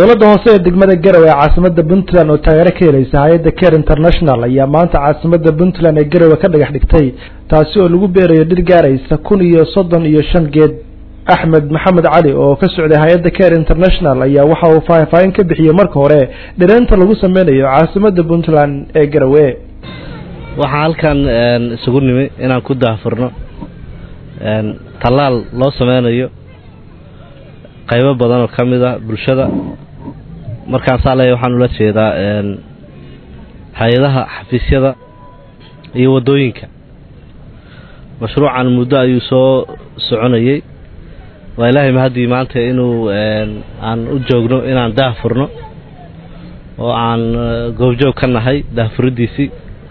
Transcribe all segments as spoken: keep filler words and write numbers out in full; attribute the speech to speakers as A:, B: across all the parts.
A: dowladda hoose ee degmada Garowe ee caasimada Puntland oo taageero ka helaysa hay'adda Care International ayaa maanta caasimada Puntland ee Garowe ka dhagax dhigtay taasi oo lagu beerayo dhir gaaraysa kun iyo soddon iyo shan geed. Axmed Maxamed Cali oo ka socday hay'adda Care International ayaa waxa uu faahfaahin ka bixiyay marka hore dhireenta lagu sameeyo caasimada Puntland ee Garowe.
B: waxa halkan isugu nimay inaan ku daafurno een talaal loo sameeyo qaybo badan oo kamid ah bulshada markaan saalay waxaan ula jeedaa een hay'adaha xafiisyada iyo wadooyinka mashruucan muddo ayuu soo soconayay waa ilaahay mahadii maanta inuu een aan u joogno inaan daafurno oo aan goobjoog ka nahay daafuridiisii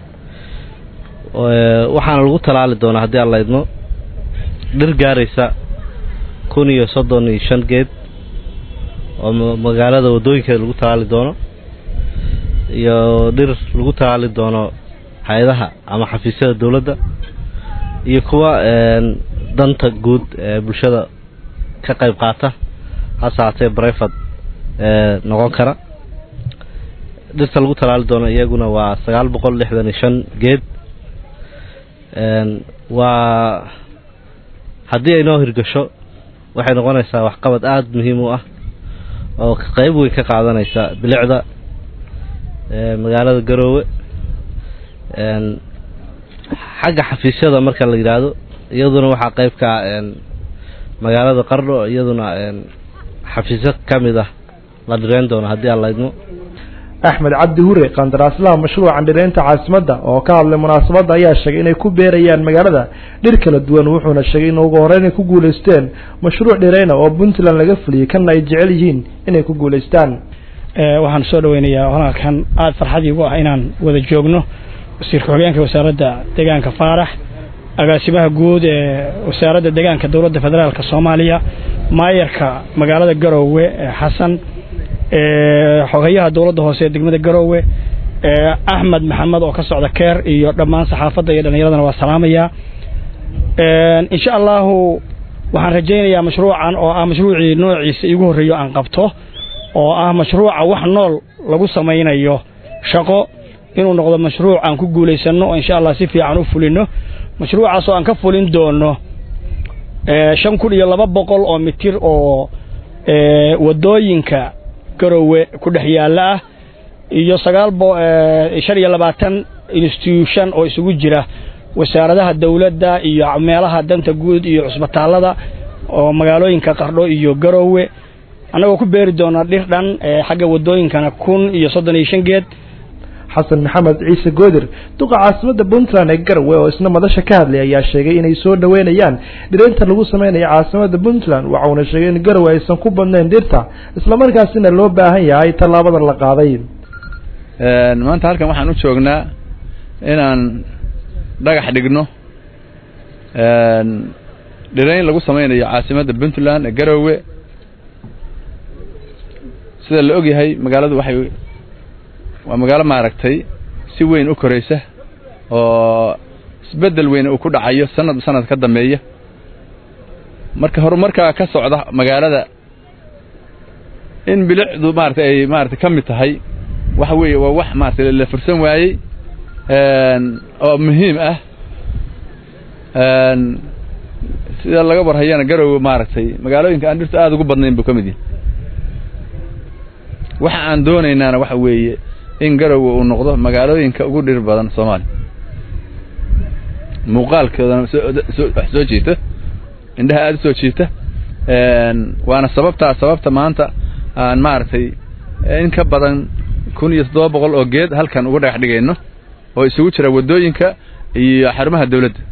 B: waxaan lagu talaali doonaa hadii alla idmo dhir gaaraysa kun iyo soddon iyo shan geed oo magaalada wadooyinka lagu talaali doono iyo dhir lagu talaali doono hay'adaha ama xafiisyada dawladda iyo kuwa een danta guud ee bulshada ka qayb qaata hasaatee private ee noqon kara dhirta lagu talaali doono iyaguna waa sagaal boqol lixdan iyo shan geed een waa hadii ay noo hirgasho waxay noqonaysaa wax qabad aad muhiim u ah oo qayb weyn ka qaadanaysa bilicda ee magaalada Garowe een xagga xafiisyada marka la yiraahdo iyaduna waxa qayb ka een magaalada Qardho iyaduna een xafiisyo kamid ah la direen doono hadii alla idmo.
A: Axmed Cabdi Hure qandaraaslaha mashruucan dhireenta caasimada oo ka hadlay munaasabada ayaa sheegay inay ku beerayaan magaalada dhir kala duwan wuxuuna sheegay in ugu horeyn ay ku guuleysteen mashruuc dhireena oo Puntland laga fuliyay kana ay jecel yihiin inay ku guuleystaan.
C: ee waxaan soo dhaweynayaa halkan aad farxadii ugu ah inaan wada joogno wasiirka hoggaanka wasaaradda deegaanka Faarax agaasimaha guud ee wasaaradda deegaanka dawladda federaalka Soomaaliya maayarka magaalada Garowe Xasan ee xogayaha dawladda hoose ee degmada Garowe ee Axmed Maxamed oo ka socda Care iyo dhammaan saxaafadda iyo dhalinyaradana waa salaamaya ee insha Allah waxaan rajaynayaa mashruucan oo ah mashruucii noociisa igu horeeyo aan qabto oo ah mashruuca wax nool lagu sameeyo shaqo inuu noqdo mashruuc aan ku guuleysano oo insha Allah si fiican u fulino mashruucaas oo aan ka fulin doono ee shan kun iyo laba boqol oo mitir oo ee wadooyinka Garowe ku dhex yaala iyo sagaal iyo labaatan institution oo isugu jira wasaaradaha dawladda iyo meelaha danta guud iyo cusbitaalada oo magaalooyinka Qardho iyo Garowe anagoo ku beeri doona dhir dhan xagga wadooyinkana kun iyo soddon iyo shan geed.
A: Xasan Maxamed Ciise Goodir duqa caasimada Puntland ee Garowe oo isna madasha ka hadlay ayaa sheegay inay soo dhaweynayaan dhireenta lagu sameeyo caasimada Puntland waxaana sheegay in Garowe aysan ku badnayn dhirta isla markaasina loo baahan yahay talaabada la qaaday.
D: ee maanta halkan waxaan u joognaa inaan dhagax dhigno ee dhireen lagu sameeyo caasimada Puntland ee Garowe sida la og yahay magaaladu waxay waa magaalo maaragtay si weyn u koreysa oo isbedel weyn uu ku dhacayo sanad sanad ka dambeeya marka horumarka ka socda magaalada in bilicdu maaragtay ay maaragtay kamid tahay waxa weeye waa wax maaragtay la fursan waayay een oo muhiim ah een sida laga warhayana Garowe maaragtay magaalooyinka aan dhirta aad ugu badnayn buu kamid yahay waxa aan doonaynaa waxa weeye in Garowe uu noqdo magaalooyinka ugu dhir badan Soomaaliya muuqaalkeedana soo jeeta indhaha aad soo jeeta een waana sababta sababta maanta aan maartay in ka badan kun iyo toddoba boqol oo geed halkan ugu dhagax dhigayno oo isugu jira wadooyinka iyo xarumaha dawladda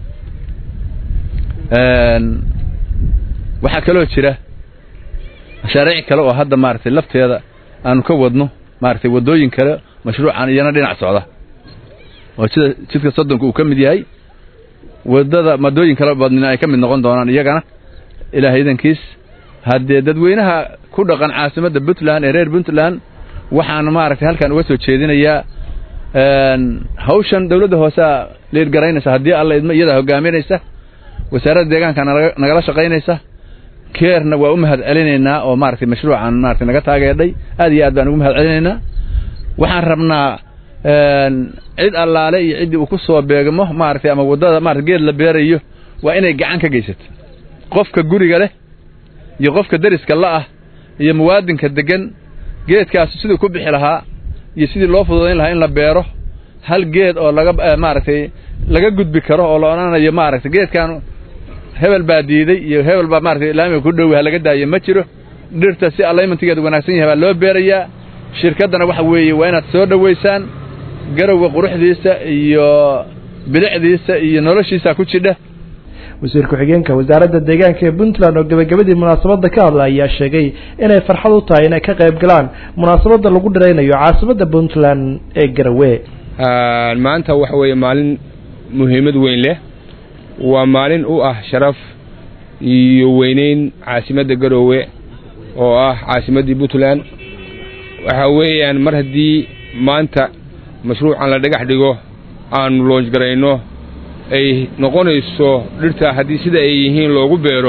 D: een waxa kale oo jira mashaariic kale oo hadda maartay lafteeda aan ka wadno maartay wadooyin kale mashruucan iyana dhinac socda oo sida jidka soddonka uu kamid yahay wadada madooyin kale badnina ay kamid noqon doonaan iyagana ilaahaydinkiis hadee dadweynaha ku dhaqan caasimada Puntland ee reer Puntland waxaan maartay halkan uga soo jeedinayaa een hawshan dawladda hoose leer garaynaysa hadii alla idma iyada hogaaminaysa wasaaradda deegaanka nagala shaqaynaysa keerna waa u mahad celinaynaa oo maaragtay mashruucan maaragtay naga taageedhay aad iyo aad baan ugu mahad celinaynaa waxaan rabnaa cid allaale iyo ciddii uu ku soo beegmo maaragtay ama waddada maaragtay geed la beerayo waa inay gacan ka geysato qofka guriga leh iyo qofka dariska la ah iyo muwaadinka degan geedkaas sidoo ku bixi lahaa iyo sidii loo fududeyn lahaa in la beero hal geed oo laga maaragtay laga gudbi karo oo la oranayo maaragtay geedkan hebel baa diiday iyo hebel baa maaragtay ilaamay ku dhow laga daayo ma jiro dhirta si alignment-geedu wanaagsan yahay baa loo beerayaa shirkadana waxa weeye waa inaad soo dhaweysaan garowga quruxdiisa iyo bilicdiisa iyo noloshiisa ku jidha
A: wasiir ku-xigeenka wasaaradda deegaanka ee Puntland oo gabagabadii munaasabadda ka hadlay ayaa sheegay inay farxad u tahay inay ka qayb galaan munaasabadda lagu dhiraynayo caasimadda Puntland ee Garowe
E: maanta waxa weeye maalin muhiimad weyn leh waa maalin u ah sharaf iyo weynayn caasimadda Garowe oo ah caasimaddii Puntland waxa weeyaan mar haddii maanta mashruucan la dhagax dhigo aan launch garayno ay noqonayso dhirta haddii sida ay yihiin loogu beero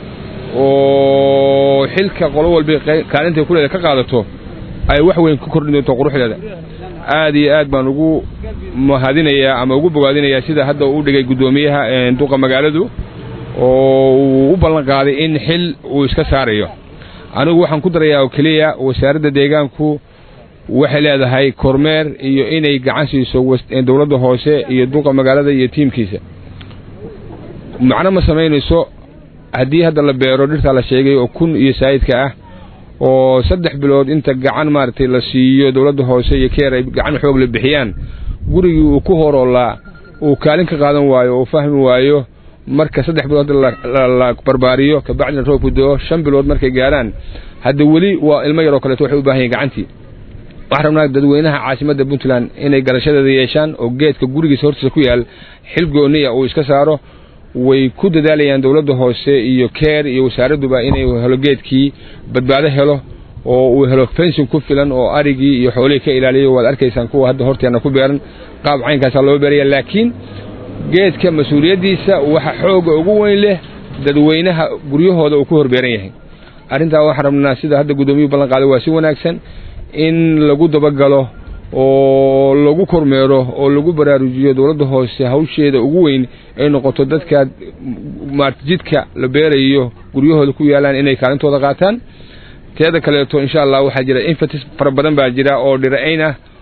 E: oo xilka qolo walba kaalinta kuleeda ka qaadato ay wax weyn ku kordhin doonto quruxdeeda aad iyo aad baan ugu mahadinayaa ama ugu bogaadinayaa sida hadda uu dhigay gudoomiyaha duqa magaaladu oo uu u ballan qaaday in xil uu iska saarayo anigu waxaan ku darayaa oo kaliya wasaaradda deegaanku waxay leedahay kormeer iyo inay gacan siiso dawladda hoose iyo duqa magaalada iyo tiimkiisa macna ma sameynayso haddii hadda la beero dhirta la sheegay oo kun iyo saayidka ah oo saddex bilood inta gacan maartay la siiyo dawladda hoose iyo keer ay gacan xoog la bixiyaan gurigii uu ku horoolaa uu kaalin ka qaadan waayo oo fahmi waayo marka saddex bilood la barbaariyo ka bacdina roobku doo shan bilood markay gaaraan hadda wali waa ilmo yar oo kale waxay u baahan yihiin gacantii waxaan rabnaa dadweynaha caasimadda Puntland inay garashadeeda yeeshaan oo geedka gurigiisa hortiisa ku yaal xil gooniya uu iska saaro way ku dadaalayaan dawladda hoose iyo keer iyo wasaaradduba inay helo geedkii badbaado helo oo uu helo fencing ku filan oo arigii iyo xoolihii ka ilaaliyo waad arkaysaan kuwa hadda horteena ku beeran qaab caynkaas loo beeraya laakiin geedka mas'uuliyadiisa waxa xoog ugu weyn leh dadweynaha guryahooda uu ku horbeeran yahay arinta waxaan rabnaa sida hadda gudoomiyuhu ballan qaaday waa si wanaagsan in lagu dabagalo oo lagu kormeero oo lagu baraarujiyo dawladda hoose hawsheeda ugu weyn ay noqoto dadka martijidka la beerayo guryahooda ku yaalaan inay kaalintooda qaataan teeda kale to insha Allah waxa jira infatis fara badan baa jira oo dhirayna